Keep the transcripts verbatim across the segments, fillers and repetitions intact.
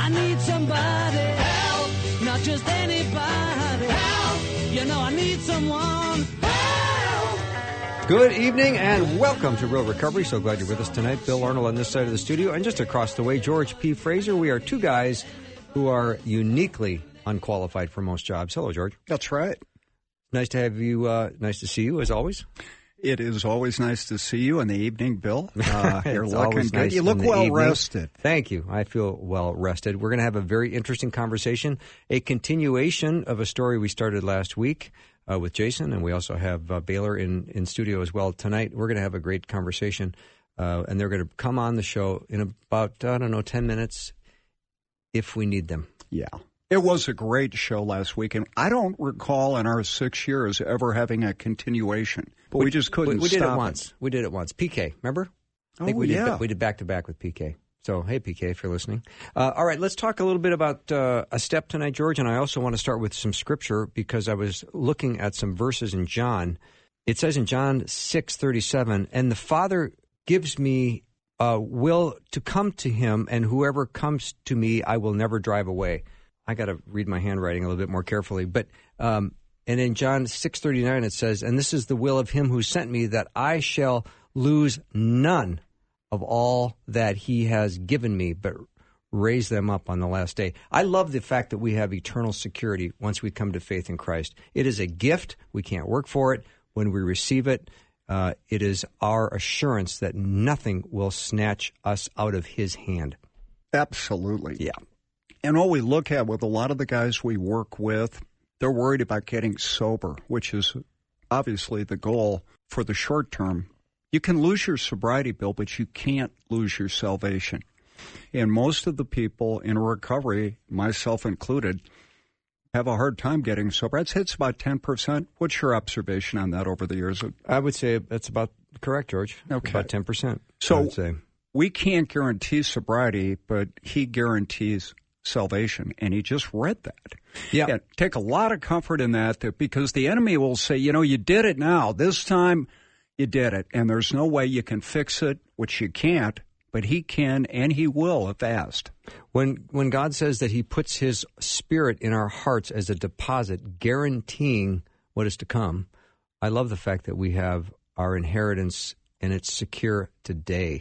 I need somebody help, not just anybody help. You know I need someone help. Good evening and welcome to Real Recovery. So glad you're with us tonight. Bill Arnold on this side of the studio, and just across the way, George P. Fraser. We are two guys who are uniquely unqualified for most jobs. Hello, George. That's right. Nice to have you. Uh, nice to see you, as always. It is always nice to see you in the evening, Bill. Uh, you're looking good. Nice you look well evening. rested. Thank you. I feel well rested. We're going to have a very interesting conversation, a continuation of a story we started last week uh, with Jason, and we also have uh, Baylor in, in studio as well tonight. We're going to have a great conversation, uh, and they're going to come on the show in about, I don't know, ten minutes if we need them. Yeah. It was a great show last week, and I don't recall in our six years ever having a continuation. But we, we just couldn't we, we stop did it once. It. We did it once. P K, remember? I think oh, we did, yeah. We did back-to-back with P K. So, hey, P K, if you're listening. Uh, all right, let's talk a little bit about uh, a step tonight, George, and I also want to start with some scripture because I was looking at some verses in John. It says in John six thirty-seven, and the Father gives me uh, will to come to him, and whoever comes to me I will never drive away. I got to read my handwriting a little bit more carefully. But um, and in John six thirty-nine it says, and this is the will of him who sent me, that I shall lose none of all that he has given me, but raise them up on the last day. I love the fact that we have eternal security once we come to faith in Christ. It is a gift. We can't work for it. When we receive it, uh, it is our assurance that nothing will snatch us out of his hand. Absolutely. Yeah. And all we look at with a lot of the guys we work with, they're worried about getting sober, which is obviously the goal for the short term. You can lose your sobriety, Bill, but you can't lose your salvation. And most of the people in recovery, myself included, have a hard time getting sober. I'd say it's about ten percent. What's your observation on that over the years? I would say that's about correct, George. Okay. About ten percent, so I would say. We can't guarantee sobriety, but he guarantees salvation, and he just read that. Yeah. And take a lot of comfort in that, that because the enemy will say, you know, you did it now. This time you did it, and there's no way you can fix it, which you can't, but he can and he will if asked. When when God says that he puts his spirit in our hearts as a deposit, guaranteeing what is to come, I love the fact that we have our inheritance and it's secure today.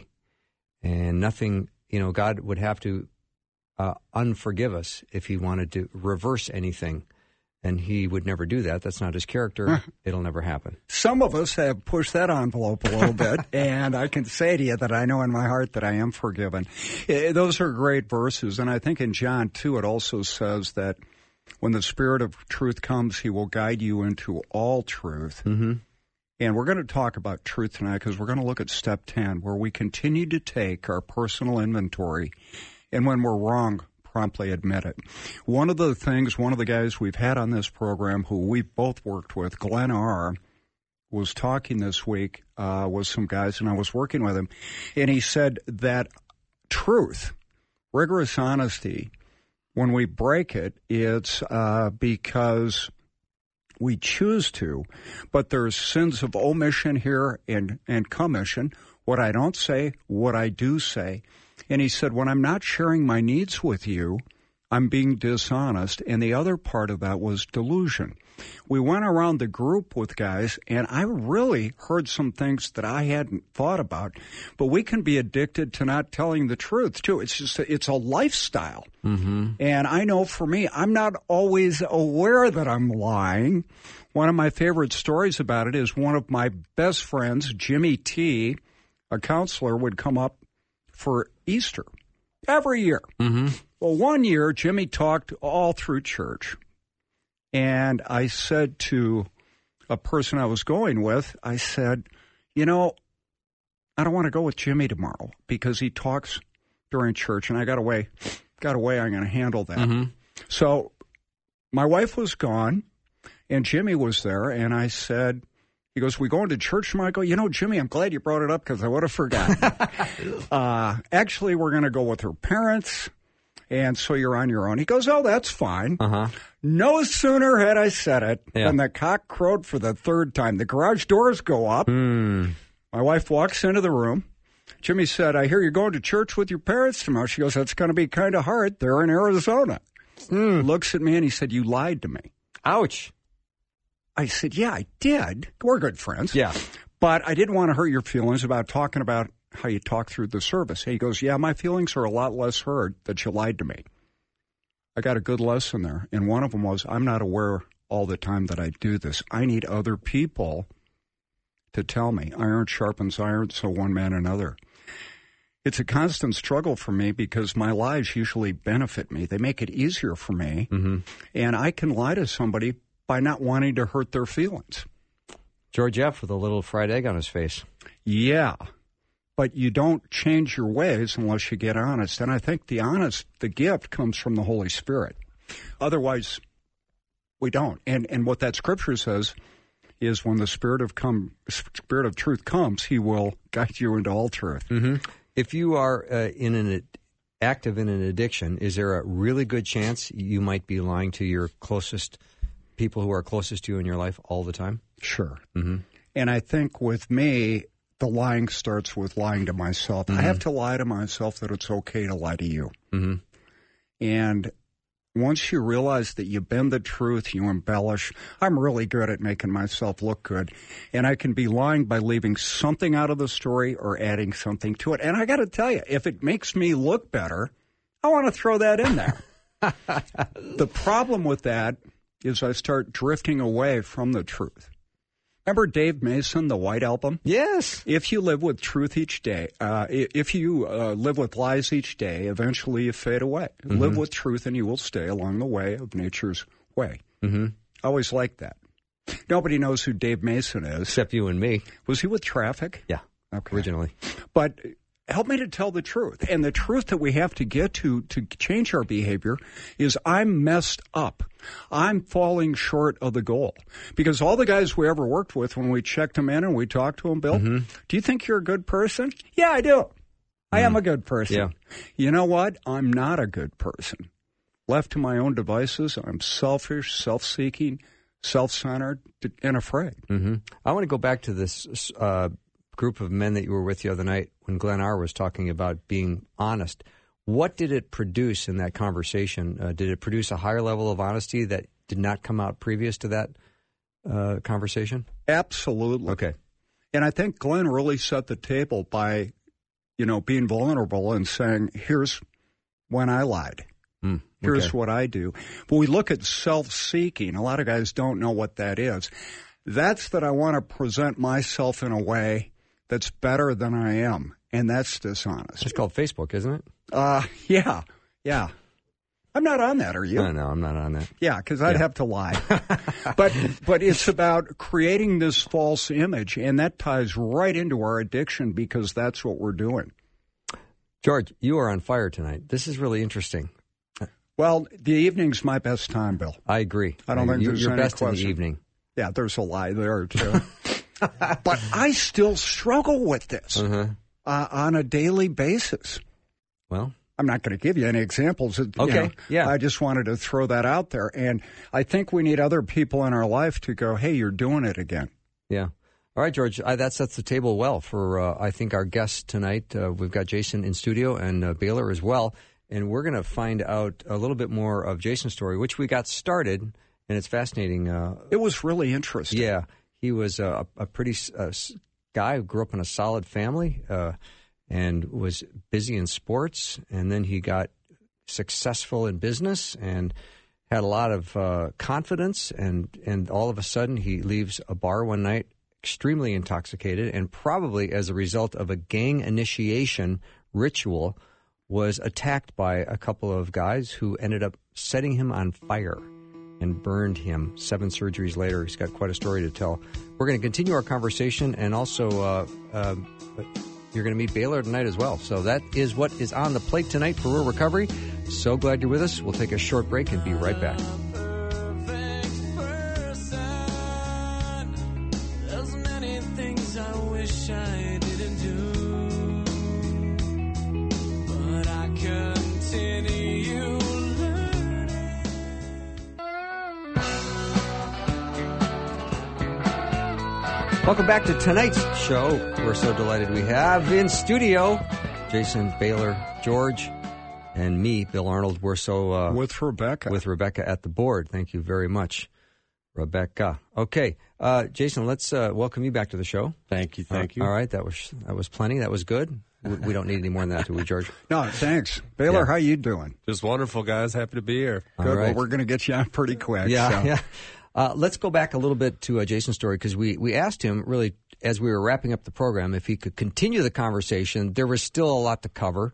And nothing, you know, God would have to Uh, unforgive us if he wanted to reverse anything, and he would never do that. That's not his character. It'll never happen. Some of us have pushed that envelope a little bit, and I can say to you that I know in my heart that I am forgiven. Uh, those are great verses, and I think in John two it also says that when the Spirit of truth comes, he will guide you into all truth. Mm-hmm. And we're going to talk about truth tonight because we're going to look at step ten, where we continue to take our personal inventory, and when we're wrong, promptly admit it. One of the things, one of the guys we've had on this program who we've both worked with, Glenn R., was talking this week uh, with some guys, and I was working with him, and he said that truth, rigorous honesty, when we break it, it's uh, because we choose to, but there's sins of omission here and, and commission, what I don't say, what I do say. And he said, when I'm not sharing my needs with you, I'm being dishonest. And the other part of that was delusion. We went around the group with guys, and I really heard some things that I hadn't thought about. But we can be addicted to not telling the truth, too. It's just, a, it's a lifestyle. Mm-hmm. And I know for me, I'm not always aware that I'm lying. One of my favorite stories about it is one of my best friends, Jimmy T., a counselor, would come up for Easter every year. Mm-hmm. Well, one year, Jimmy talked all through church. And I said to a person I was going with, I said, you know, I don't want to go with Jimmy tomorrow because he talks during church, and I got a way, got a way I'm going to handle that. Mm-hmm. So my wife was gone, and Jimmy was there, and I said, he goes, we going to church tomorrow? I go, you know, Jimmy, I'm glad you brought it up because I would have forgotten. uh, actually, we're going to go with her parents, and so you're on your own. He goes, oh, that's fine. Uh-huh. No sooner had I said it Yeah. than the cock crowed for the third time. The garage doors go up. Mm. My wife walks into the room. Jimmy said, I hear you're going to church with your parents tomorrow. She goes, that's going to be kind of hard. They're in Arizona. Mm. Looks at me and he said, you lied to me. Ouch. I said, yeah, I did. We're good friends. Yeah. But I didn't want to hurt your feelings about talking about how you talk through the service. He goes, yeah, my feelings are a lot less hurt that you lied to me. I got a good lesson there. And one of them was, I'm not aware all the time that I do this. I need other people to tell me. Iron sharpens iron, so one man another. It's a constant struggle for me because my lies usually benefit me. They make it easier for me. Mm-hmm. And I can lie to somebody by not wanting to hurt their feelings. George F. with a little fried egg on his face. Yeah. But you don't change your ways unless you get honest. And I think the honest, the gift comes from the Holy Spirit. Otherwise, we don't. And and what that scripture says is when the Spirit of come, Spirit of truth comes, he will guide you into all truth. Mm-hmm. If you are uh, in an active in an addiction, is there a really good chance you might be lying to your closest people who are closest to you in your life all the time? Sure. Mm-hmm. And I think with me, the lying starts with lying to myself. Mm-hmm. I have to lie to myself that it's okay to lie to you. Mm-hmm. And once you realize that you bend the truth, you embellish. I'm really good at making myself look good. And I can be lying by leaving something out of the story or adding something to it. And I got to tell you, if it makes me look better, I want to throw that in there. The problem with that is I start drifting away from the truth. Remember Dave Mason, the White Album? Yes. If you live with truth each day, uh, if you uh, live with lies each day, eventually you fade away. Mm-hmm. Live with truth and you will stay along the way of nature's way. Mm-hmm. I always like that. Nobody knows who Dave Mason is. Except you and me. Was he with Traffic? Yeah, okay. Originally. But help me to tell the truth. And the truth that we have to get to to change our behavior is I'm messed up. I'm falling short of the goal. Because all the guys we ever worked with, when we checked them in and we talked to them, Bill, mm-hmm. do you think you're a good person? Yeah, I do. Mm-hmm. I am a good person. Yeah. You know what? I'm not a good person. Left to my own devices, I'm selfish, self-seeking, self-centered, and afraid. Mm-hmm. I want to go back to this uh, group of men that you were with the other night when Glenn R. was talking about being honest. What did it produce in that conversation? Uh, did it produce a higher level of honesty that did not come out previous to that uh, conversation? Absolutely. Okay. And I think Glenn really set the table by, you know, being vulnerable and saying, here's when I lied. Mm, okay. Here's what I do. But we look at self-seeking. A lot of guys don't know what that is. That's that I want to present myself in a way that's better than I am. And that's dishonest. It's called Facebook, isn't it? Uh, yeah, yeah. I'm not on that, are you? No, no, I'm not on that. Yeah, because I'd yeah. have to lie. but but it's about creating this false image, and that ties right into our addiction because that's what we're doing. George, you are on fire tonight. This is really interesting. Well, the evening's my best time, Bill. I agree. I don't I, think you're, there's you're any best question. in the evening. Yeah, there's a lie there, too. But I still struggle with this uh-huh. uh, on a daily basis. Well, I'm not going to give you any examples. You okay, know, yeah. I just wanted to throw that out there. And I think we need other people in our life to go, hey, you're doing it again. Yeah. All right, George, I, that sets the table well for, uh, I think, our guests tonight. Uh, we've got Jason in studio and uh, Baylor as well. And we're going to find out a little bit more of Jason's story, which we got started, and it's fascinating. Uh, it was really interesting. Yeah. He was a, a pretty uh, guy who grew up in a solid family uh, and was busy in sports, and then he got successful in business and had a lot of uh, confidence, and, and all of a sudden he leaves a bar one night extremely intoxicated, and probably as a result of a gang initiation ritual was attacked by a couple of guys who ended up setting him on fire and burned him. Seven surgeries later, he's got quite a story to tell. We're going to continue our conversation, and also uh, uh, you're going to meet Baylor tonight as well. So that is what is on the plate tonight for Rural Recovery. So glad you're with us. We'll take a short break and be right back. Welcome back to tonight's show. We're so delighted we have in studio Jason Baylor, George, and me, Bill Arnold. We're so... Uh, with Rebecca. With Rebecca at the board. Thank you very much, Rebecca. Okay, uh, Jason, let's uh, welcome you back to the show. Thank you, thank uh, you. All right, that was that was plenty. That was good. We, we don't need any more than that, do we, George? No, thanks. Baylor, Yeah. how you doing? Just wonderful, guys. Happy to be here. All Good. right. Well, we're going to get you on pretty quick. Yeah, so. yeah. Uh, let's go back a little bit to uh, Jason's story, because we, we asked him, really, as we were wrapping up the program, if he could continue the conversation. There was still a lot to cover,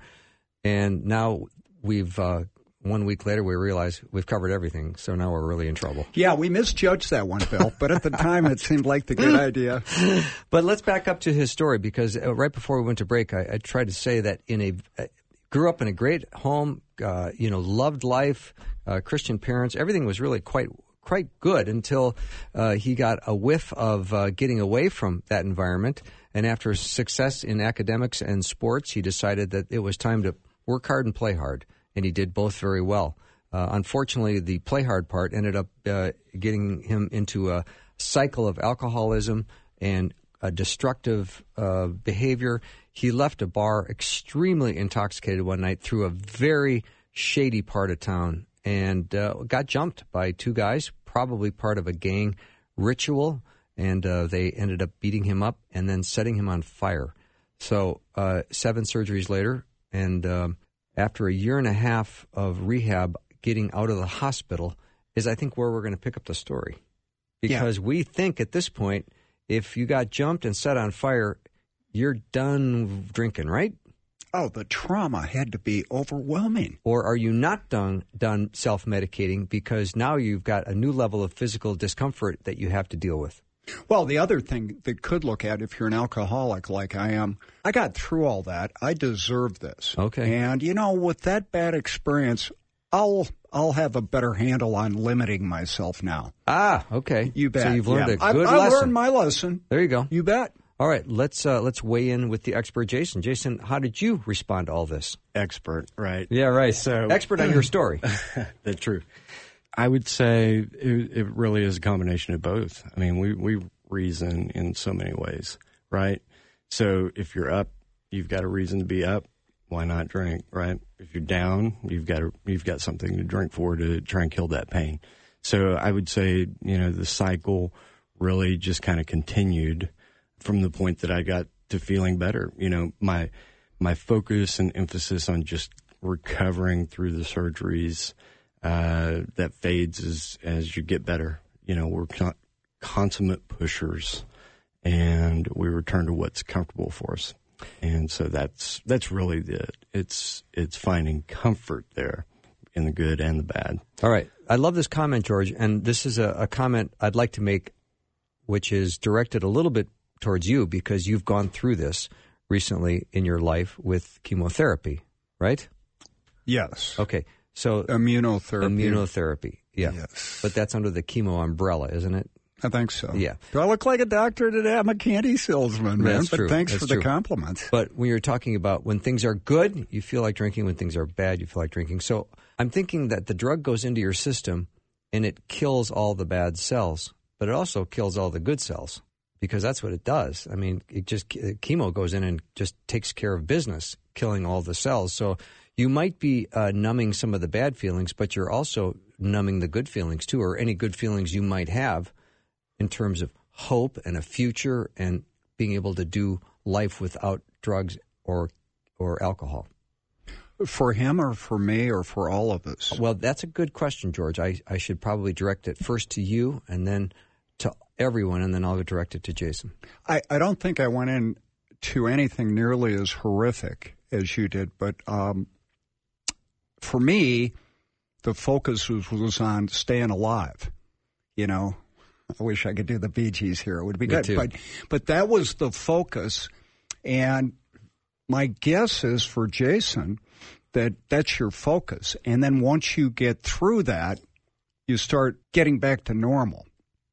and now we've, uh, one week later, we realize we've covered everything, so now we're really in trouble. Yeah, we misjudged that one, Bill, but at the time it seemed like the good idea. But let's back up to his story, because uh, right before we went to break, I, I tried to say that in a uh, grew up in a great home, uh, you know, loved life, uh, Christian parents, everything was really quite quite good until uh, he got a whiff of uh, getting away from that environment. And after success in academics and sports, he decided that it was time to work hard and play hard. And he did both very well. Uh, unfortunately, the play hard part ended up uh, getting him into a cycle of alcoholism and a destructive uh, behavior. He left a bar extremely intoxicated one night through a very shady part of town and uh, got jumped by two guys, probably part of a gang ritual, and uh, they ended up beating him up and then setting him on fire. So uh, seven surgeries later, and um, after a year and a half of rehab, getting out of the hospital is, I think, where we're going to pick up the story. Because yeah. we think at this point, if you got jumped and set on fire, you're done drinking, right? Oh, the trauma had to be overwhelming. Or are you not done done self-medicating because now you've got a new level of physical discomfort that you have to deal with? Well, the other thing that could look at, if you're an alcoholic like I am, I got through all that. I deserve this. Okay. And, you know, with that bad experience, I'll I'll have a better handle on limiting myself now. Ah, okay. You bet. So you've learned yeah. a good I, I lesson. learned my lesson. There you go. You bet. All right, let's uh, let's weigh in with the expert, Jason. Jason, how did you respond to all this? Expert, right? Yeah, right. So expert on your story. That's true. I would say it, it really is a combination of both. I mean, we, we reason in so many ways, right? So if you're up, you've got a reason to be up. Why not drink, right? If you're down, you've got a, you've got something to drink for to try and kill that pain. So I would say, you know, the cycle really just kind of continued from the point that I got to feeling better. You know, my my focus and emphasis on just recovering through the surgeries, uh, that fades as, as you get better. You know, we're con- consummate pushers, and we return to what's comfortable for us. And so that's that's really it. It's it's finding comfort there in the good and the bad. All right. I love this comment, George, and this is a, a comment I'd like to make, which is directed a little bit towards you because you've gone through this recently in your life with chemotherapy, right? Yes. Okay. So immunotherapy. Immunotherapy. Yeah. Yes. But that's under the chemo umbrella, isn't it? I think so. Yeah. Do I look like a doctor today? I'm a candy salesman, man. That's but true. thanks That's for true. the compliments. But when you're talking about when things are good, you feel like drinking. When things are bad, you feel like drinking. So I'm thinking that the drug goes into your system and it kills all the bad cells, but it also kills all the good cells because that's what it does. I mean, it just chemo goes in and just takes care of business, killing all the cells. So you might be uh, numbing some of the bad feelings, but you're also numbing the good feelings too, or any good feelings you might have in terms of hope and a future and being able to do life without drugs or or alcohol. For him or for me or for all of us? Well, that's a good question, George. I, I should probably direct it first to you and then to everyone, and then I'll direct it to Jason. I, I don't think I went into anything nearly as horrific as you did, but um, for me, the focus was, was on staying alive, you know. I wish I could do the Bee Gees here. It would be Me good. too. But but that was the focus. And my guess is for Jason that that's your focus. And then once you get through that, you start getting back to normal.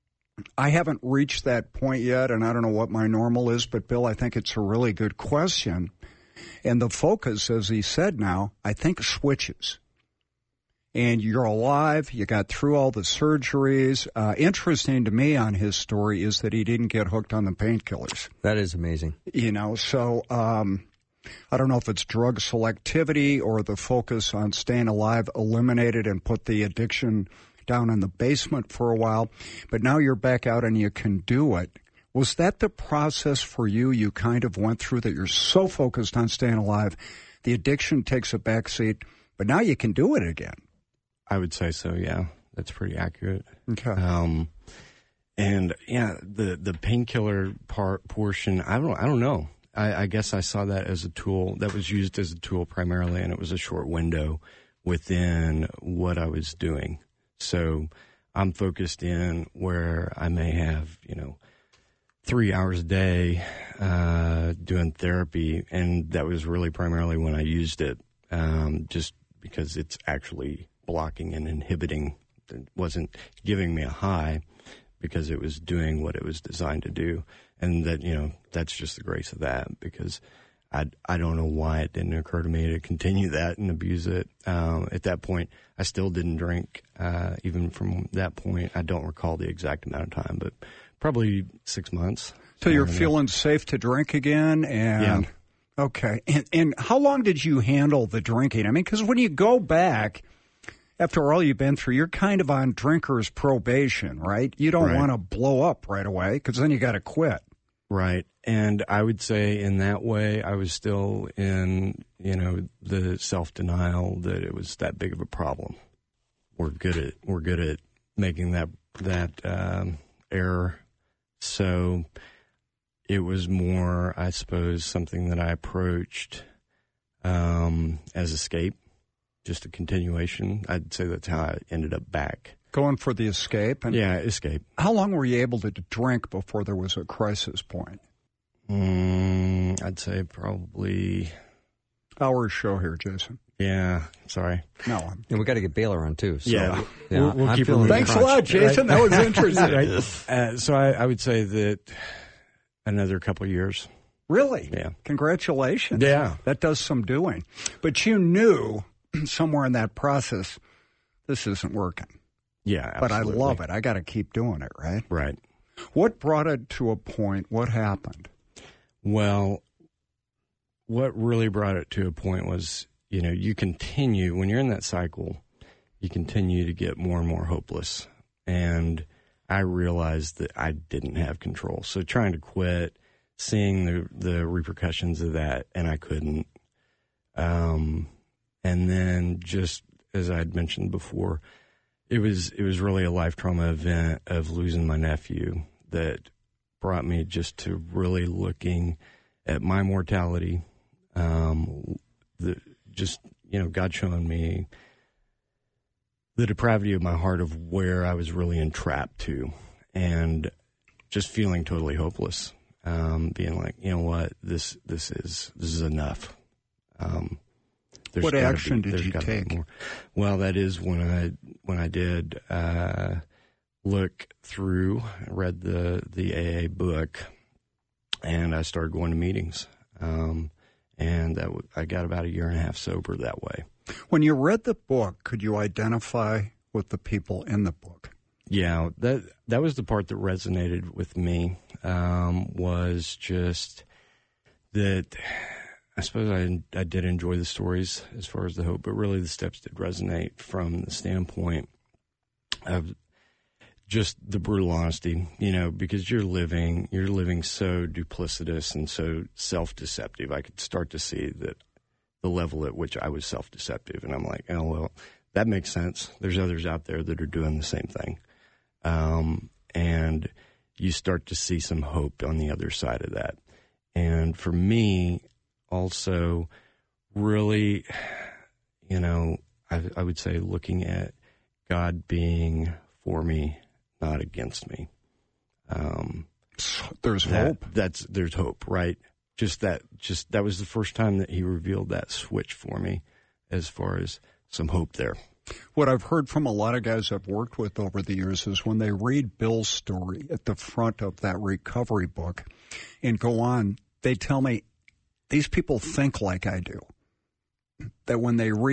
I haven't reached that point yet, and I don't know what my normal is. But, Bill, I think it's a really good question. And the focus, as he said now, I think switches. and you're alive. You got through all the surgeries. Uh, interesting to me on his story is that he didn't get hooked on the painkillers. That is amazing. You know, so um, I don't know if it's drug selectivity or the focus on staying alive eliminated and put the addiction down in the basement for a while. But now you're back out and you can do it. Was that the process for you you kind of went through, that you're so focused on staying alive, the addiction takes a backseat, but now you can do it again? I would say so, yeah. That's pretty accurate. Okay. Um, and, yeah, the, the painkiller part portion, I don't I don't know. I, I guess I saw that as a tool that was used as a tool primarily, and it was a short window within what I was doing. So I'm focused in where I may have, you know, three hours a day uh, doing therapy, and that was really primarily when I used it, um, just because it's actually blocking and inhibiting. It wasn't giving me a high because it was doing what it was designed to do, and that, you know, that's just the grace of that, because I, I don't know why it didn't occur to me to continue that and abuse it. Um, at that point, I still didn't drink, uh, even from that point. I don't recall the exact amount of time, but probably six months. So you're feeling safe to drink again? And Yeah. Okay. And, and how long did you handle the drinking? I mean, because when you go back, after all you've been through, you're kind of on drinker's probation, right? You don't Right. want to blow up right away because then you got to quit. Right. And I would say in that way, I was still in, you know, the self-denial that it was that big of a problem. We're good at, we're good at making that, that, um, error. So it was more, I suppose, something that I approached, um, as escape, just a continuation. I'd say that's how I ended up back. Going for the escape. And Yeah, escape. how long were you able to drink before there was a crisis point? Mm, I'd say probably, Hour show here, Jason. yeah, sorry. No, I'm... And we got to get Baylor on too. So, Yeah. yeah, We'll- we'll I'm keep feeling him the Thanks a crunch. lot, Jason. That was interesting. Right. Uh, so I, I would say that another couple of years. Really? Yeah. Congratulations. Yeah. That does some doing. But you knew somewhere in that process, this isn't working. Yeah, But absolutely. I love it. I got to keep doing it, right? Right. What brought it to a point? What happened? Well, what really brought it to a point was, you know, you continue, when you're in that cycle, you continue to get more and more hopeless. And I realized that I didn't have control. So trying to quit, seeing the, the repercussions of that, and I couldn't. Um, and then just as I had mentioned before, it was it was really a life trauma event of losing my nephew that brought me just to really looking at my mortality. Um, the just you know God showing me the depravity of my heart of where I was really entrapped to, and just feeling totally hopeless. Um, being like, you know what, this this is this is enough. Um, There's What gotta action be- did there's you gotta be take? more. Well, that is when I when I did uh, look through, read the the A A book, and I started going to meetings. Um, and that w- I got about a year and a half sober that way. When you read the book, could you identify with the people in the book? Yeah, that that was the part that resonated with me. Um, was just that. I suppose I, I did enjoy the stories as far as the hope, but really the steps did resonate from the standpoint of just the brutal honesty, you know, because you're living, you're living so duplicitous and so self-deceptive. I could start to see that the level at which I was self-deceptive. And I'm like, oh, well, that makes sense. There's others out there that are doing the same thing. Um, and you start to see some hope on the other side of that. And for me, also, really, you know, I, I would say looking at God being for me, not against me. Um, There's that, hope. That's there's hope, right? Just that, just that was the first time that He revealed that switch for me, as far as some hope there. What I've heard from a lot of guys I've worked with over the years is when they read Bill's story at the front of that recovery book and go on, they tell me, these people think like I do. That when they read it,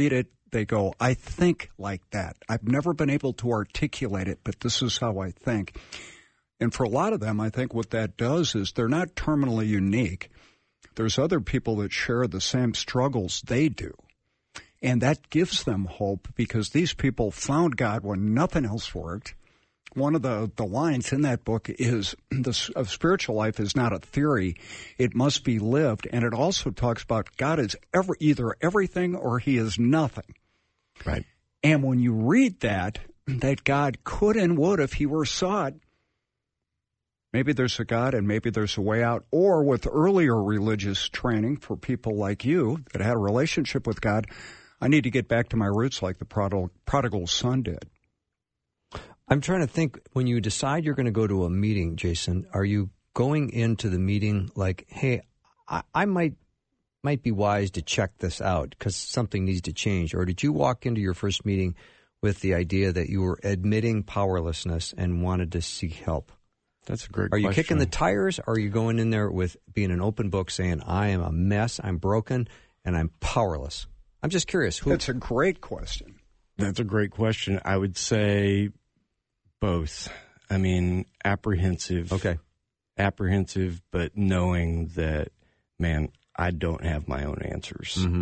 they go, I think like that. I've never been able to articulate it, but this is how I think. And for a lot of them, I think what that does is they're not terminally unique. There's other people that share the same struggles they do. And that gives them hope because these people found God when nothing else worked. One of the, the lines in that book is the of spiritual life is not a theory. It must be lived. And it also talks about God is ever, either everything or he is nothing. Right. And when you read that, that God could and would if he were sought, maybe there's a God and maybe there's a way out. Or with earlier religious training for people like you that had a relationship with God, I need to get back to my roots like the prodigal, prodigal son did. I'm trying to think, when you decide you're going to go to a meeting, Jason, are you going into the meeting like, hey, I, I might might be wise to check this out because something needs to change? Or did you walk into your first meeting with the idea that you were admitting powerlessness and wanted to seek help? That's a great Are question. you kicking the tires, or are you going in there with being an open book saying, I am a mess, I'm broken, and I'm powerless? I'm just curious. Who... That's a great question. That's a great question. I would say both. I mean, apprehensive. Okay. Apprehensive, but knowing that, man, I don't have my own answers. Mm-hmm.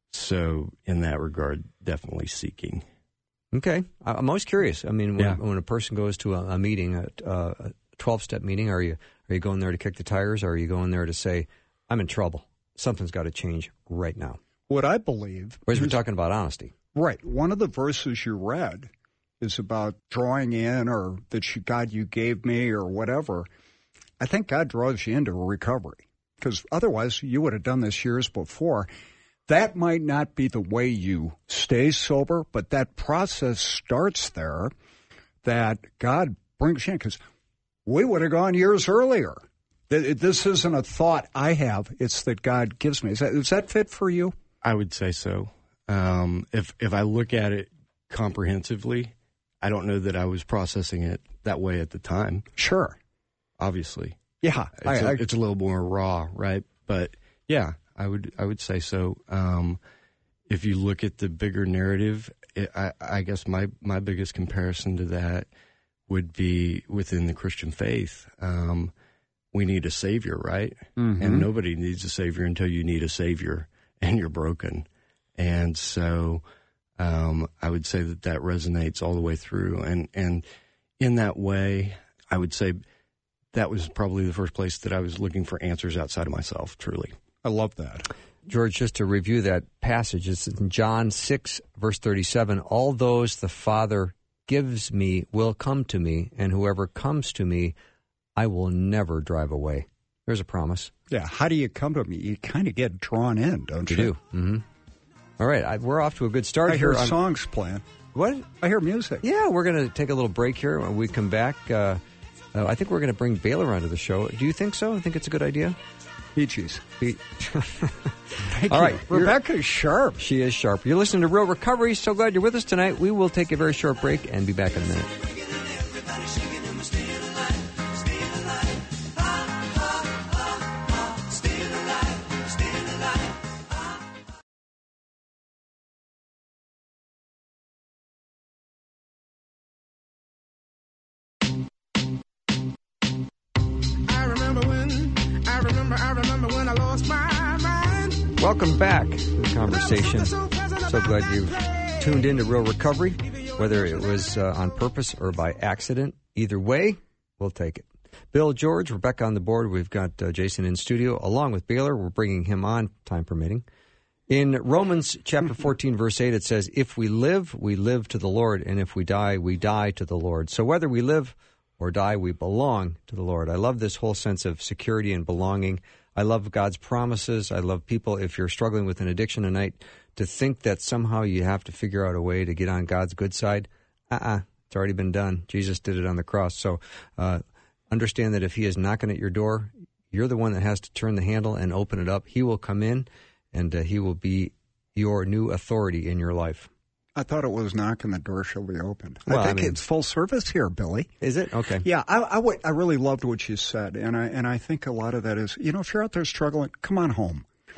So in that regard, definitely seeking. Okay. I'm always curious. I mean, when, Yeah. when a person goes to a, a meeting, a, a twelve-step meeting, are you are you going there to kick the tires, or are you going there to say, I'm in trouble, something's got to change right now? What I believe... Whereas we're talking about honesty. Right. One of the verses you read is about drawing in, or that you, God, you gave me, or whatever. I think God draws you into a recovery, because otherwise you would have done this years before. That might not be the way you stay sober, but that process starts there, that God brings you in, because we would have gone years earlier. This isn't a thought I have. It's that God gives me. Is that, is that fit for you? I would say so. Um, if if I look at it comprehensively, I don't know that I was processing it that way at the time. Sure. Obviously. Yeah. It's, I, a, I, it's a little more raw, right? But yeah, I would I would say so. Um, if you look at the bigger narrative, it, I, I guess my, my biggest comparison to that would be within the Christian faith. Um, we need a Savior, right? Mm-hmm. And nobody needs a Savior until you need a Savior and you're broken. And so um, I would say that that resonates all the way through. And, and in that way, I would say that was probably the first place that I was looking for answers outside of myself, truly. I love that. George, just to review that passage, it's in John six, verse thirty-seven. All those the Father gives me will come to me, and whoever comes to me, I will never drive away. There's a promise. Yeah. How do you come to me? You kind of get drawn in, don't you? You do. Mm-hmm. All right. I, we're off to a good start I here. hear I'm- songs playing. What? I hear music. Yeah, we're going to take a little break here. When we come back, uh, uh, I think we're going to bring Baylor onto the show. Do you think so? I think it's a good idea. Peaches. Be- Thank All you. right. You're- Rebecca's sharp. She is sharp. You're listening to Real Recovery. So glad you're with us tonight. We will take a very short break and be back in a minute. Welcome back to the conversation. So glad you've tuned in to Real Recovery, whether it was uh, on purpose or by accident. Either way, we'll take it. Bill, George, Rebecca on the board. We've got uh, Jason in studio along with Baylor. We're bringing him on, time permitting. In Romans chapter fourteen, verse eight, it says, if we live, we live to the Lord, and if we die, we die to the Lord. So whether we live or die, we belong to the Lord. I love this whole sense of security and belonging. I love God's promises. I love people, if you're struggling with an addiction tonight, to think that somehow you have to figure out a way to get on God's good side. Uh-uh. It's already been done. Jesus did it on the cross. So uh, understand that if he is knocking at your door, you're the one that has to turn the handle and open it up. He will come in, and uh, he will be your new authority in your life. I thought it was knocking the door shall be opened. Well, I think I mean- it's full service here, Billy. Is it? Okay. Yeah, I, I, w- I really loved what you said, and I and I think a lot of that is, you know, if you're out there struggling, come on home. That's it.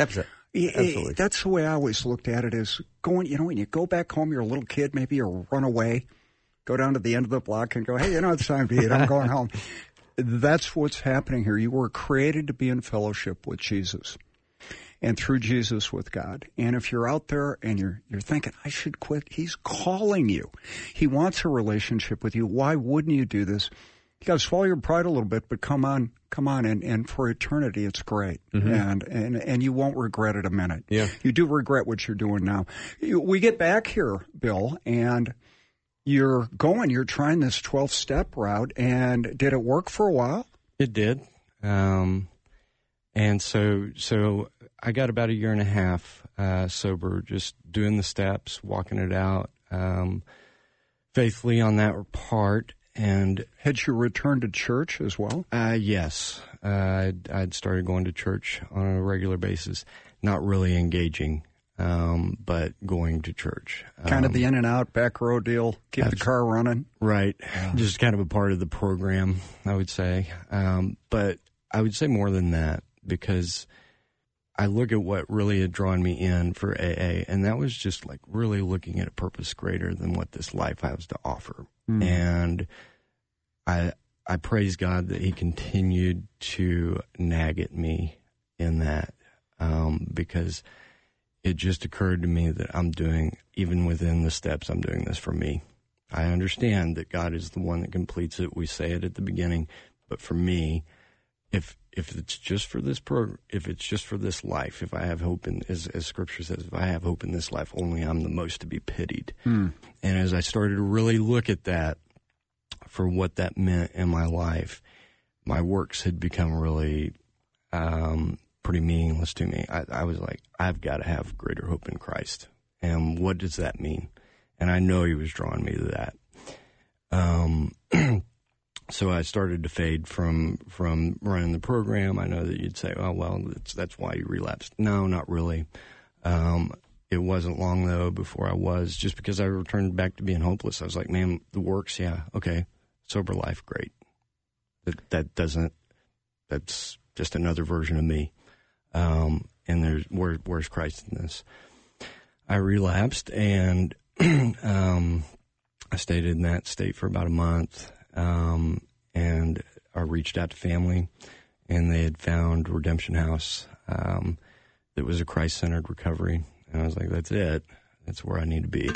Absolutely. That's the way I always looked at it, is going, you know, when you go back home, you're a little kid, maybe you run away, go down to the end of the block and go, hey, you know, it's time to eat. I'm going home. That's what's happening here. You were created to be in fellowship with Jesus and through Jesus with God. And if you're out there and you're you're thinking, I should quit, he's calling you. He wants a relationship with you. Why wouldn't you do this? You got to swallow your pride a little bit, but come on, come on. And, and for eternity, it's great. Mm-hmm. And, and, and you won't regret it a minute. Yeah. You do regret what you're doing now. You, we get back here, Bill, and you're going, you're trying this twelve-step route, and did it work for a while? It did. Um, and so so I got about a year and a half uh, sober, just doing the steps, walking it out um, faithfully on that part. And had you returned to church as well? Uh, yes. Uh, I'd, I'd started going to church on a regular basis, not really engaging, um, but going to church. Kind um, of the in and out, back row deal, keep abs- the car running. Right. Yeah. Just kind of a part of the program, I would say. Um, but I would say more than that, because I look at what really had drawn me in for A A, and that was just like really looking at a purpose greater than what this life has to offer. Mm. And I I praise God that he continued to nag at me in that, um, because it just occurred to me that I'm doing, even within the steps, I'm doing this for me. I understand that God is the one that completes it. We say it at the beginning, but for me, if if it's just for this pro, if it's just for this life, if I have hope in, as, as Scripture says, if I have hope in this life, only I'm the most to be pitied. Mm. And as I started to really look at that for what that meant in my life, my works had become really um, pretty meaningless to me. I, I was like, I've got to have greater hope in Christ. And what does that mean? And I know he was drawing me to that. Um, so I started to fade from from running the program. I know that you'd say, oh, well, that's, that's why you relapsed. No, not really. Um, it wasn't long, though, before I was, just because I returned back to being hopeless. I was like, man, the works, yeah, okay. Sober life, great. That that doesn't, that's just another version of me. Um, and there's, where, where's Christ in this? I relapsed, and um, I stayed in that state for about a month. Um, and I reached out to family, and they had found Redemption House um, that was a Christ-centered recovery. And I was like, that's it. That's where I need to be.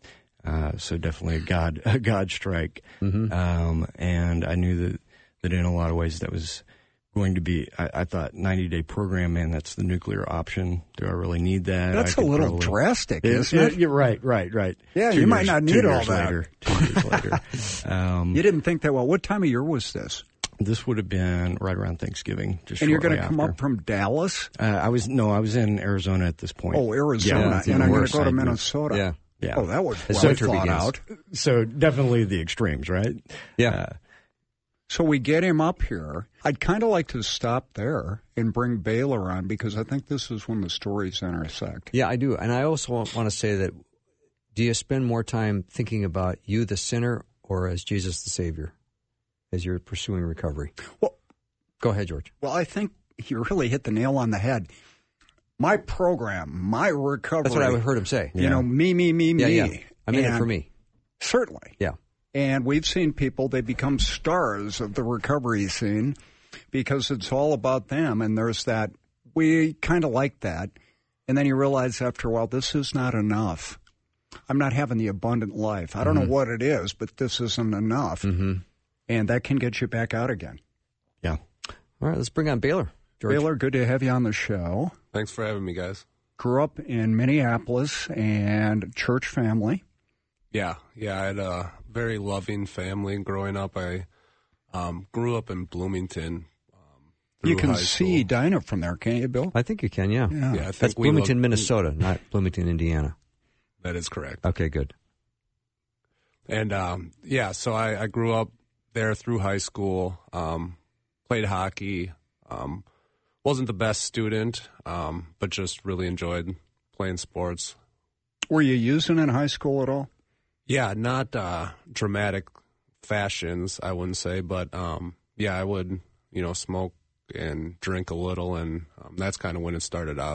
Uh, so definitely a God a God strike. Mm-hmm. Um, and I knew that, that in a lot of ways that was going to be, I, I thought ninety-day program, man, that's the nuclear option. Do I really need that? That's I a little probably, isn't it, it? You're right, right, right. Yeah, two you years, might not need all that. Later, two years later. Um, you didn't think that well. What time of year was this? This would have been right around Thanksgiving. Just and you're going to come after. up from Dallas? Uh, I was no, I was in Arizona at this point. Oh, Arizona, yeah, and I'm going to go to I Minnesota. Yeah. Yeah. Oh, that was well winter thought begins. out. So definitely the extremes, right? Yeah. Uh, so we get him up here. I'd kind of like to stop there and bring Baylor on, because I think this is when the stories intersect. Yeah, I do. And I also want to say that, do you spend more time thinking about you, the sinner, or as Jesus, the Savior, as you're pursuing recovery? Well, go ahead, George. Well, I think you really hit the nail on the head. My program, my recovery. That's what I heard him say. You yeah. know, me, me, me, yeah, me. Yeah. I'm in it for me. Certainly. Yeah. And we've seen people, they become stars of the recovery scene because it's all about them. And there's that, we kind of like that. And then you realize after a while, this is not enough. I'm not having the abundant life. I don't mm-hmm. know what it is, but this isn't enough. Mm-hmm. And that can get you back out again. Yeah. All right, let's bring on Baylor. George. Baylor, good to have you on the show. Thanks for having me, guys. Grew up in Minneapolis and church family. Yeah, yeah, I had a very loving family growing up. I um, grew up in Bloomington. Um, you can see Dinah from there, can't you, Bill? I think you can, yeah. yeah. yeah I think That's Bloomington, love, Minnesota, not Bloomington, Indiana. That is correct. Okay, good. And, um, yeah, so I, I grew up there through high school, um, played hockey, um, wasn't the best student, um, but just really enjoyed playing sports. Were you using in high school at all? Yeah, not uh, dramatic fashions, I wouldn't say, but um, yeah, I would, you know, smoke and drink a little, and um, that's kind of when it started out.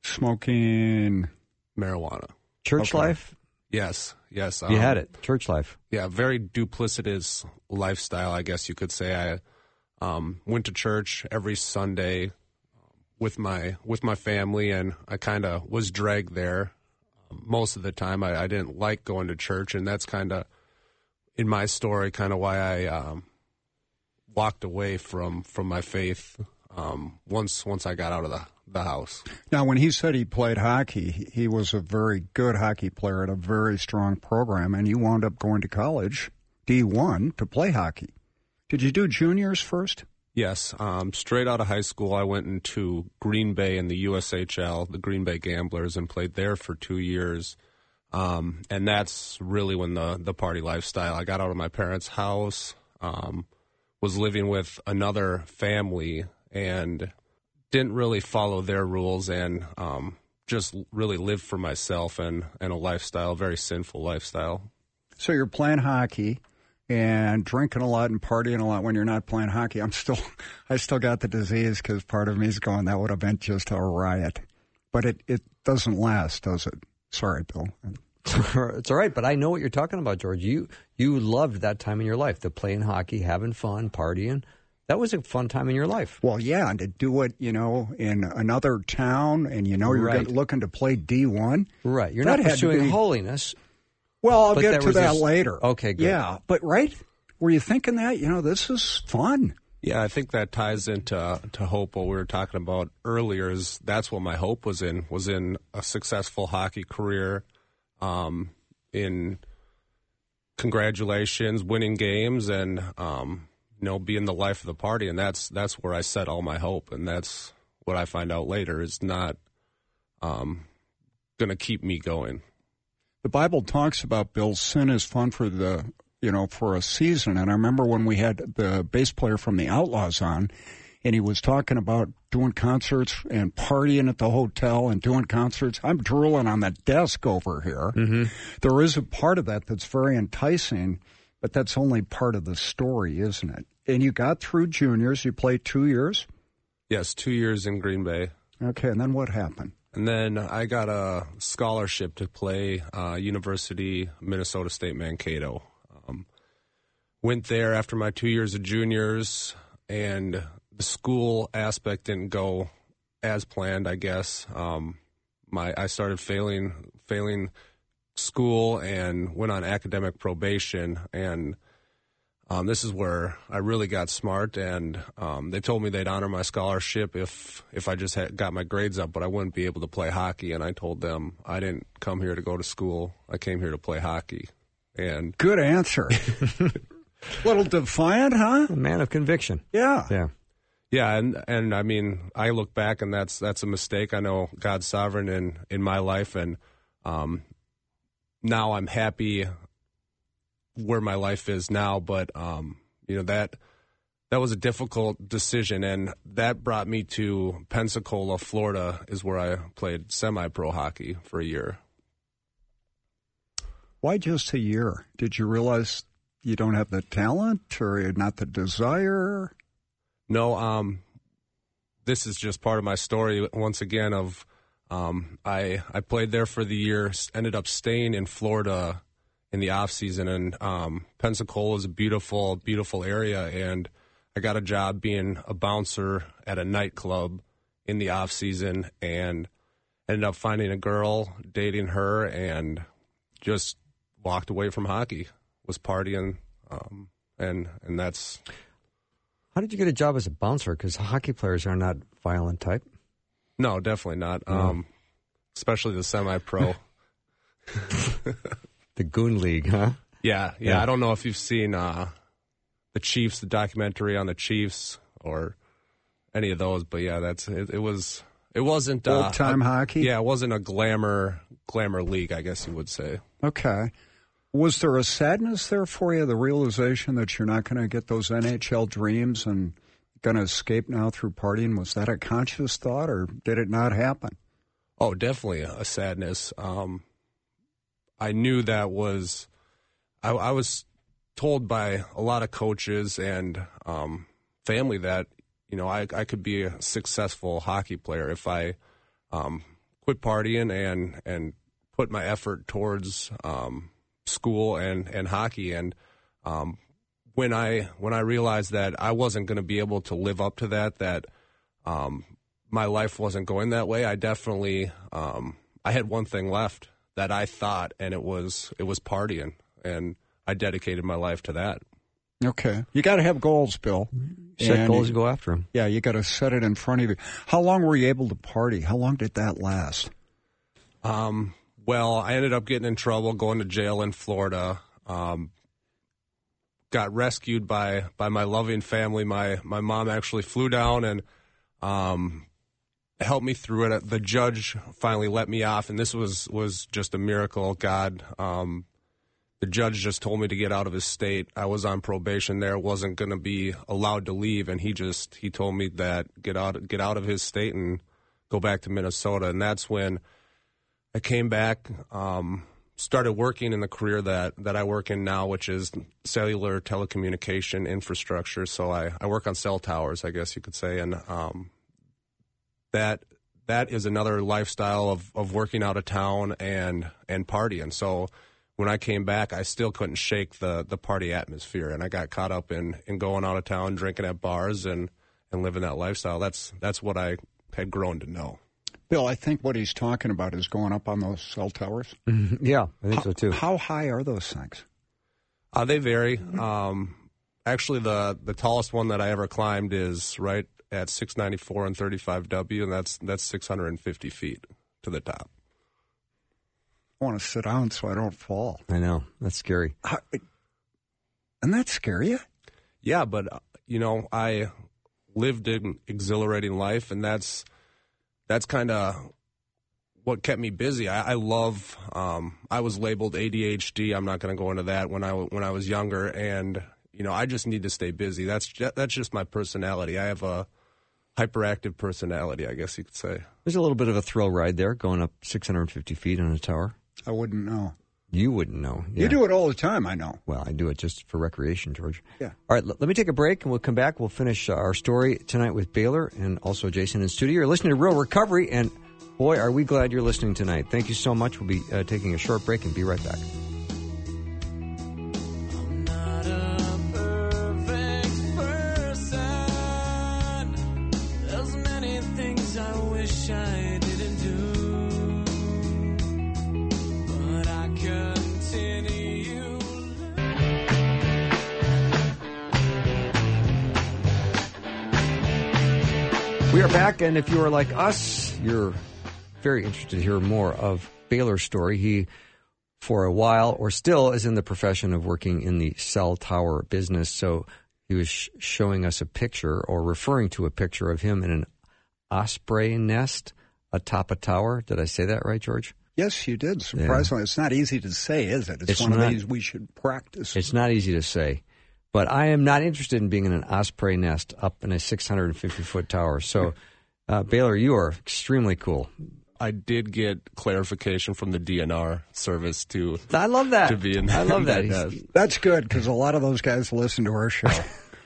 smoking marijuana. Church Okay. life? Yes, yes. You um, had it. Church life. Yeah, very duplicitous lifestyle, I guess you could say. I um, went to church every Sunday with my with my family, and I kind of was dragged there most of the time. I, I didn't like going to church, and that's kind of, in my story, kind of why I um, walked away from, from my faith um, once once I got out of the, the house. Now, when he said he played hockey, he- he was a very good hockey player at a very strong program, and you wound up going to college, D one, to play hockey. Did you do juniors first? Yes, um, straight out of high school, I went into Green Bay in the U S H L, the Green Bay Gamblers, and played there for two years. Um, and that's really when the, the party lifestyle, I got out of my parents' house, um, was living with another family, and didn't really follow their rules, and um, just really lived for myself and, and a lifestyle, very sinful lifestyle. So you're playing hockey and drinking a lot and partying a lot when you're not playing hockey. I'm still, I still got the disease because part of me's going, that would have been just a riot. But it, it doesn't last, does it? Sorry, Bill. It's all right, but I know what you're talking about, George. You you loved that time in your life, the playing hockey, having fun, partying. That was a fun time in your life. Well, yeah, and to do it, you know, in another town, and you know you're Right. get- looking to play D one. Right. You're That not had to pursuing be- holiness. Well, I'll But get there to was that this- later. Okay, good. Yeah, but right? Were you thinking that? You know, this is fun. Yeah, I think that ties into to hope. What we were talking about earlier is that's what my hope was in was in a successful hockey career, um, in congratulations, winning games, and um, you know, being the life of the party. And that's that's where I set all my hope, and that's what I find out later is not um, going to keep me going. The Bible talks about, Bill, sin is fun for the, you know, for a season. And I remember when we had the bass player from the Outlaws on, and he was talking about doing concerts and partying at the hotel and doing concerts. I'm drooling on the desk over here. Mm-hmm. There is a part of that that's very enticing, but that's only part of the story, isn't it? And you got through juniors. You played two years. Yes, two years in Green Bay. Okay, and then what happened? And then I got a scholarship to play uh, University Minnesota State Mankato. Um, went there after my two years of juniors, and the school aspect didn't go as planned, I guess. Um, my I started failing failing school and went on academic probation, and Um, this is where I really got smart, and um, they told me they'd honor my scholarship if if I just had got my grades up, but I wouldn't be able to play hockey. And I told them I didn't come here to go to school; I came here to play hockey. And Good answer. Little defiant, huh? A man of conviction. Yeah. Yeah. yeah, and and I mean, I look back, and that's that's a mistake. I know God's sovereign in in my life, and um, now I'm happy where my life is now, but um, you know that that was a difficult decision, and that brought me to Pensacola, Florida, is where I played semi-pro hockey for a year. Why just a year? Did you realize you don't have the talent or not the desire? No, um, this is just part of my story once again. Of um, I I played there for the year, ended up staying in Florida in the off season, and um, Pensacola is a beautiful, beautiful area, and I got a job being a bouncer at a nightclub in the off season, and ended up finding a girl, dating her, and just walked away from hockey. Was partying, um, and and that's. How did you get a job as a bouncer? Because hockey players are not violent type. No, definitely not. Um, especially the semi-pro. The Goon League, huh? Yeah, yeah, Yeah. I don't know if you've seen uh, the Chiefs, the documentary on the Chiefs, or any of those, but yeah, that's it. It was. It wasn't uh, Old-time a- hockey? Yeah, it wasn't a glamour glamour league, I guess you would say. Okay. Was there a sadness there for you, the realization that you're not going to get those N H L dreams and going to escape now through partying? Was that a conscious thought, or did it not happen? Oh, definitely a sadness. Um, I knew that was. I, I was told by a lot of coaches and um, family that you know I, I could be a successful hockey player if I um, quit partying and and put my effort towards um, school and, and hockey. And um, when I when I realized that I wasn't going to be able to live up to that, that um, my life wasn't going that way, I definitely um, I had one thing left that I thought, and it was it was partying, and I dedicated my life to that. Okay. You got to have goals, Bill. Set And goals you- and go after them. Yeah, you got to set it in front of you. How long were you able to party? How long did that last? Um, well, I ended up getting in trouble, going to jail in Florida. Um, got rescued by, by my loving family. My my mom actually flew down and um, helped me through it. The judge finally let me off, and this was, was just a miracle. God, um, the judge just told me to get out of his state. I was on probation there, wasn't going to be allowed to leave, and he just he told me that get out get out of his state and go back to Minnesota. And that's when I came back, um, started working in the career that, that I work in now, which is cellular telecommunication infrastructure. So I, I work on cell towers, I guess you could say, and um, that that is another lifestyle of, of working out of town and and partying. So when I came back, I still couldn't shake the, the party atmosphere, and I got caught up in, in going out of town, drinking at bars, and, and living that lifestyle. That's that's what I had grown to know. Bill, I think what he's talking about is going up on those cell towers. Yeah, I think how, so too. How high are those things? Uh, they vary. Um, actually, the, the tallest one that I ever climbed is right at six ninety-four and thirty-five W, and that's that's six hundred fifty feet to the top. I want to sit down so I don't fall. I know. That's scary. How, and that scare you? Yeah, but, uh, you know, I lived an exhilarating life, and that's that's kind of what kept me busy. I, I love, um, I was labeled A D H D. I'm not going to go into that when I, when I was younger, and, you know, I just need to stay busy. That's just, that's just my personality. I have a hyperactive personality, I guess you could say. There's a little bit of a thrill ride there, going up six hundred fifty feet on a tower. I wouldn't know. You wouldn't know. Yeah. You do it all the time, I know. Well, I do it just for recreation, George. Yeah. All right, l- let me take a break, and we'll come back. We'll finish uh, our story tonight with Baylor and also Jason in studio. You're listening to Real Recovery, and boy, are we glad you're listening tonight. Thank you so much. We'll be uh, taking a short break and be right back. I'm not a perfect person. There's many things I wish I didn't do. But I continue. We are back, and if you are like us, you're very interested to hear more of Baylor's story. He, for a while, or still, is in the profession of working in the cell tower business. So he was sh- showing us a picture, or referring to a picture of him in an osprey nest atop a tower. Did I say that right, George? Yes, you did. Surprisingly, it's not easy to say, is it? It's, It's one not. of these we should practice. It's not easy to say. But I am not interested in being in an osprey nest up in a six hundred fifty foot tower. So, uh, Baylor, you are extremely cool. I did get clarification from the D N R service to I love that. to be in I love that. that He's- That's good, because a lot of those guys listen to our show.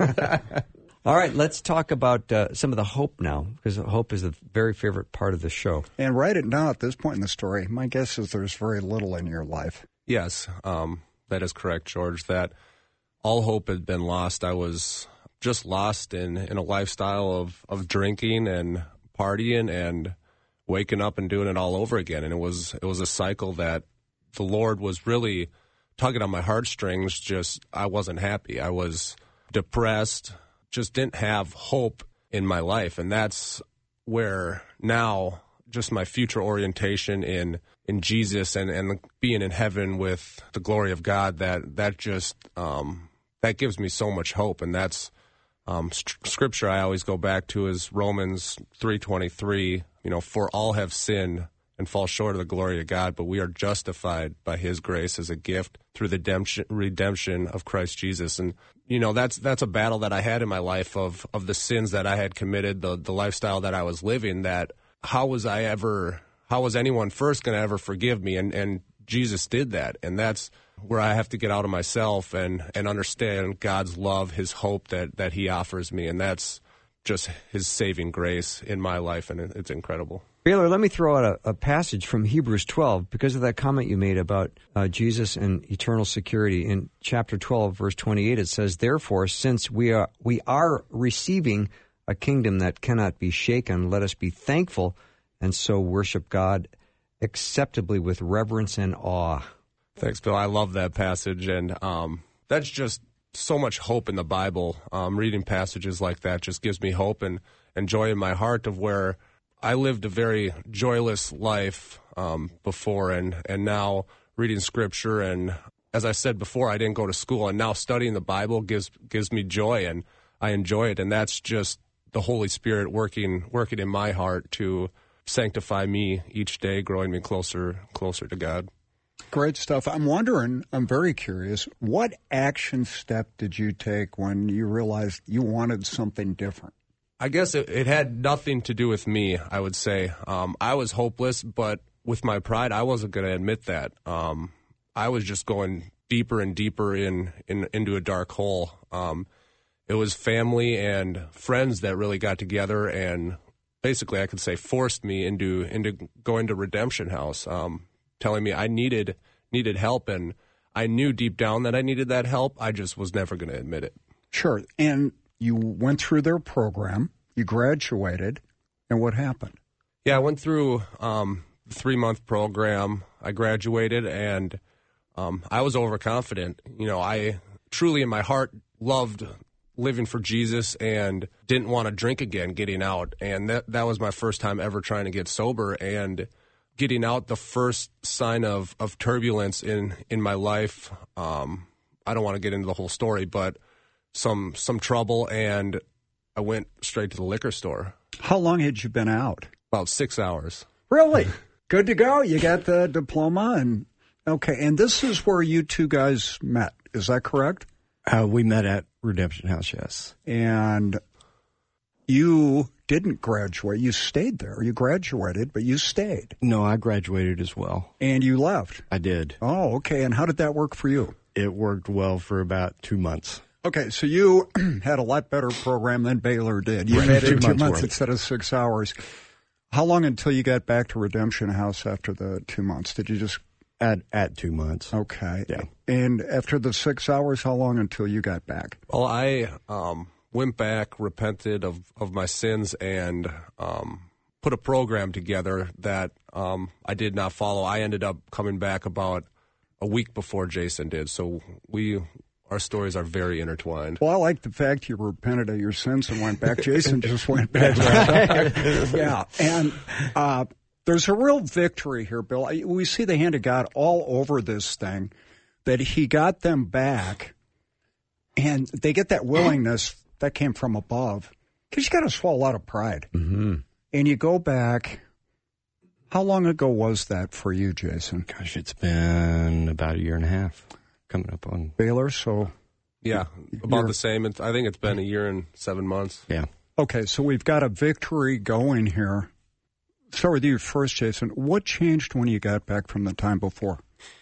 All right, let's talk about uh, some of the hope now, because hope is a very favorite part of the show. And write it down at this point in the story. My guess is there's very little in your life. Yes, um, that is correct, George. That all hope had been lost. I was just lost in, in a lifestyle of, of drinking and partying and waking up and doing it all over again. And it was it was a cycle that the Lord was really tugging on my heartstrings. Just I wasn't happy. I was depressed. Just didn't have hope in my life. And that's where now just my future orientation in in Jesus and, and being in heaven with the glory of God, that that just um, that gives me so much hope. And that's um, st- scripture I always go back to is Romans three twenty-three. You know, for all have sinned and fall short of the glory of God, but we are justified by His grace as a gift through the redemption, redemption of Christ Jesus. And you know, that's that's a battle that I had in my life of of the sins that I had committed, the the lifestyle that I was living. That how was I ever? How was anyone first going to ever forgive me? And and Jesus did that, and that's where I have to get out of myself and and understand God's love, His hope that that He offers me, and that's just His saving grace in my life, and it's incredible. Baylor, let me throw out a, a passage from Hebrews twelve because of that comment you made about uh, Jesus and eternal security. In chapter twelve, verse twenty-eight, it says, "Therefore, since we are we are receiving a kingdom that cannot be shaken, let us be thankful and so worship God acceptably with reverence and awe." Thanks, Bill. I love that passage, and um, that's just so much hope in the Bible. Um, reading passages like that just gives me hope and, and joy in my heart of where I lived a very joyless life um, before, and, and now reading Scripture, and as I said before, I didn't go to school, and now studying the Bible gives gives me joy, and I enjoy it, and that's just the Holy Spirit working working in my heart to sanctify me each day, growing me closer closer to God. Great stuff. I'm wondering, I'm very curious, what action step did you take when you realized you wanted something different? I guess it, it had nothing to do with me, I would say. Um, I was hopeless, but with my pride, I wasn't going to admit that. Um, I was just going deeper and deeper in, in into a dark hole. Um, it was family and friends that really got together and basically, I could say, forced me into into going to Redemption House, um, telling me I needed needed help, and I knew deep down that I needed that help. I just was never going to admit it. Sure. And you went through their program, you graduated, and what happened? Yeah, I went through um, the three-month program. I graduated, and um, I was overconfident. You know, I truly in my heart loved living for Jesus and didn't want to drink again getting out. And that, that was my first time ever trying to get sober. And getting out, the first sign of, of turbulence in, in my life, um, I don't want to get into the whole story, but some some trouble, and I went straight to the liquor store. How long had you been out? About six hours. Really? Good to go. You got the diploma. and Okay, and this is where you two guys met. Is that correct? Uh, we met at Redemption House, yes. And you didn't graduate. You stayed there. You graduated, but you stayed. No, I graduated as well. And you left. I did. Oh, okay. And how did that work for you? It worked well for about two months. Okay, so you had a lot better program than Baylor did. You Right, made it two in two months months worth. instead of six hours. How long until you got back to Redemption House after the two months? Did you just... At at two months. Okay. Yeah. And after the six hours, how long until you got back? Well, I um, went back, repented of, of my sins, and um, put a program together that um, I did not follow. I ended up coming back about a week before Jason did. So we, our stories are very intertwined. Well, I like the fact you repented of your sins and went back. Jason just went back. Yeah. And uh, there's a real victory here, Bill. We see the hand of God all over this thing, that he got them back, and they get that willingness that came from above. Because you got to swallow a lot of pride. Mm-hmm. And you go back. How long ago was that for you, Jason? Gosh, it's been about a year and a half coming up on. Baylor, so... Yeah, about You're- the same. It's, I think it's been a year and seven months. Yeah. Okay, so we've got a victory going here. Start with you first, Jason. What changed when you got back from the time before?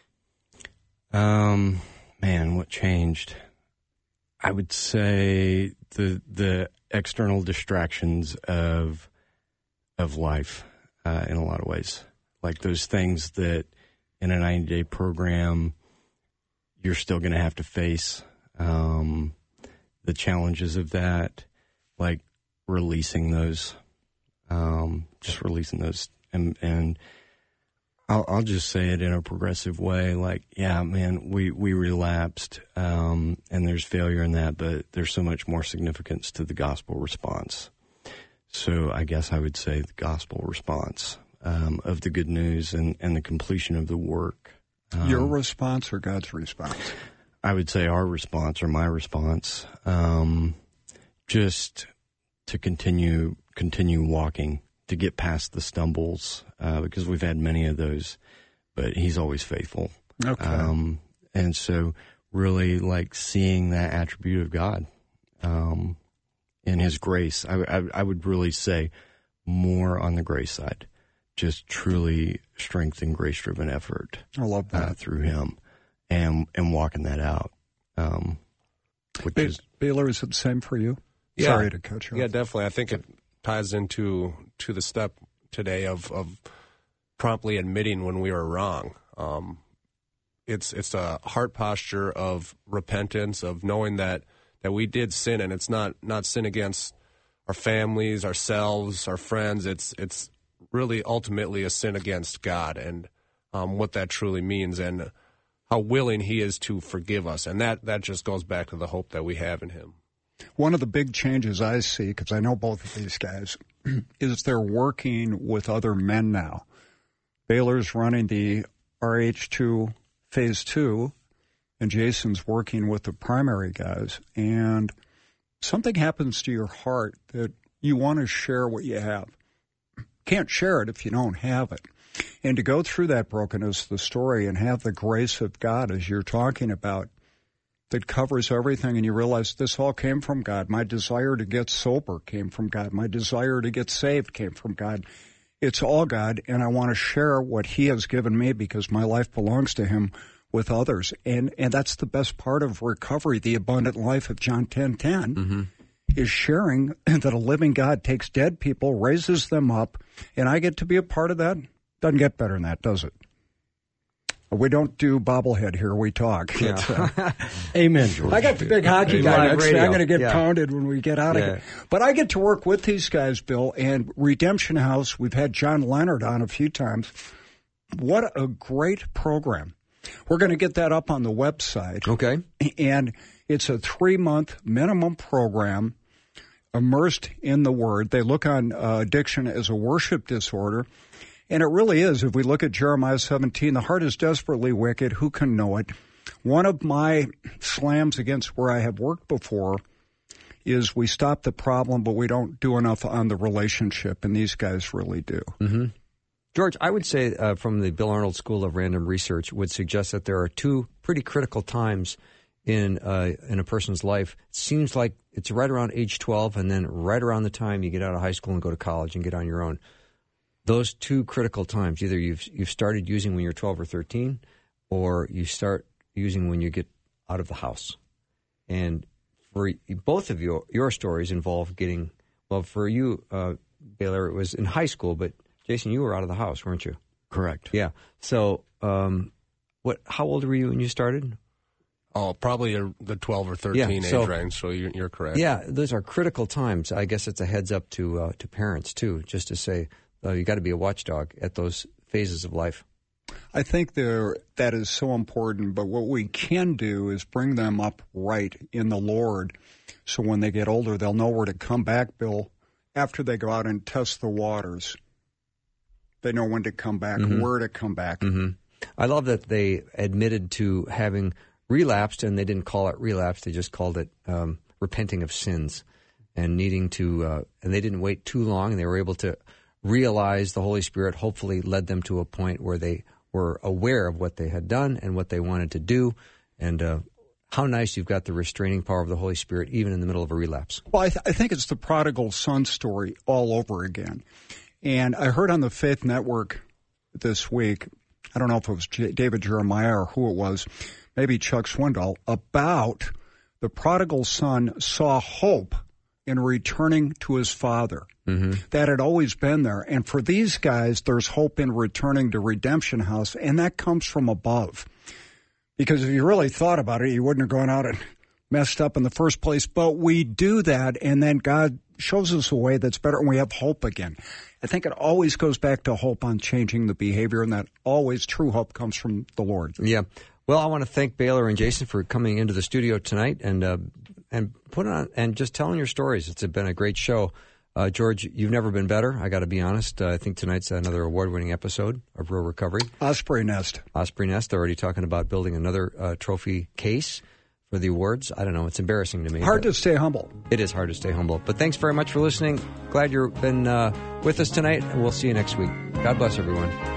Um, man, what changed? I would say the the external distractions of of life uh, in a lot of ways, like those things that in a ninety day program you're still going to have to face. Um, the challenges of that, like releasing those, um, just releasing those, and and. I'll, I'll just say it in a progressive way. Like, yeah, man, we, we relapsed, um, and there's failure in that, but there's so much more significance to the gospel response. So I guess I would say the gospel response um, of the good news and, and the completion of the work. Um, Your response or God's response? I would say our response or my response, um, just to continue continue walking, to get past the stumbles, uh, because we've had many of those, but he's always faithful. Okay. Um, and so really like seeing that attribute of God um, in his grace, I, I, I would really say more on the grace side, just truly strength and grace-driven effort I love that. uh, through him and and walking that out. Um, which Ba- is Baylor, is it the same for you? Yeah. Sorry to cut you Yeah, off. definitely. I think it ties into to the step today of, of promptly admitting when we were wrong. Um, it's it's a heart posture of repentance, of knowing that, that we did sin, and it's not, not sin against our families, ourselves, our friends. It's it's really ultimately a sin against God, and um, what that truly means, and how willing He is to forgive us. And that, that just goes back to the hope that we have in Him. One of the big changes I see, because I know both of these guys, is they're working with other men now. Baylor's running the R H two Phase two, and Jason's working with the primary guys. And something happens to your heart that you want to share what you have. Can't share it if you don't have it. And to go through that brokenness, the story, and have the grace of God, as you're talking about, that covers everything, and you realize this all came from God. My desire to get sober came from God. My desire to get saved came from God. It's all God, and I want to share what He has given me because my life belongs to Him with others. And and that's the best part of recovery, the abundant life of John ten ten, mm-hmm. is sharing that a living God takes dead people, raises them up, and I get to be a part of that. Doesn't get better than that, does it? We don't do bobblehead here. We talk. Yeah. Uh, Amen, George. I got the big hockey Amen. guy. Live That's, radio. I'm going to get Yeah. pounded when we get out of Yeah. here. But I get to work with these guys, Bill, and Redemption House. We've had John Leonard on a few times. What a great program. We're going to get that up on the website. Okay. And it's a three-month minimum program immersed in the Word. They look on uh, addiction as a worship disorder. And it really is. If we look at Jeremiah seventeen, the heart is desperately wicked. Who can know it? One of my slams against where I have worked before is we stop the problem, but we don't do enough on the relationship, and these guys really do. Mm-hmm. George, I would say uh, from the Bill Arnold School of Random Research would suggest that there are two pretty critical times in uh, in a person's life. It seems like it's right around age twelve, and then right around the time you get out of high school and go to college and get on your own. Those two critical times, either you've you've started using when you're twelve or thirteen, or you start using when you get out of the house. And for both of you, your stories involve getting, well, for you, uh, Baylor, it was in high school, but Jason, you were out of the house, weren't you? Correct. Yeah. So, um, what? How old were you when you started? Oh, probably a, the twelve or thirteen Yeah, so- age range, so you're, you're correct. Yeah, those are critical times. I guess it's a heads up to uh, to parents, too, just to say, uh, you got to be a watchdog at those phases of life. I think there that is so important, but what we can do is bring them up right in the Lord, so when they get older, they'll know where to come back, Bill, after they go out and test the waters. They know when to come back, Mm-hmm. where to come back. Mm-hmm. I love that they admitted to having relapsed, and they didn't call it relapse. They just called it um, repenting of sins and needing to, uh, and they didn't wait too long, and they were able to realize the Holy Spirit hopefully led them to a point where they were aware of what they had done and what they wanted to do. And uh, how nice you've got the restraining power of the Holy Spirit even in the middle of a relapse. Well, I, th- I think it's the prodigal son story all over again. And I heard on the Faith Network this week, I don't know if it was J- David Jeremiah or who it was, maybe Chuck Swindoll, about the prodigal son saw hope in returning to his father. Mm-hmm. That had always been there. And for these guys, there's hope in returning to Redemption House, and that comes from above. Because if you really thought about it, you wouldn't have gone out and messed up in the first place. But we do that, and then God shows us a way that's better, and we have hope again. I think it always goes back to hope on changing the behavior, and that always true hope comes from the Lord. Yeah. Well, I want to thank Baylor and Jason for coming into the studio tonight and uh, and putting on and just telling your stories. It's been a great show. Uh, George, you've never been better. I got to be honest. Uh, I think tonight's another award-winning episode of Real Recovery. Osprey Nest. Osprey Nest. They're already talking about building another uh, trophy case for the awards. I don't know. It's embarrassing to me. Hard to stay humble. It is hard to stay humble. But thanks very much for listening. Glad you've been uh, with us tonight, and we'll see you next week. God bless everyone.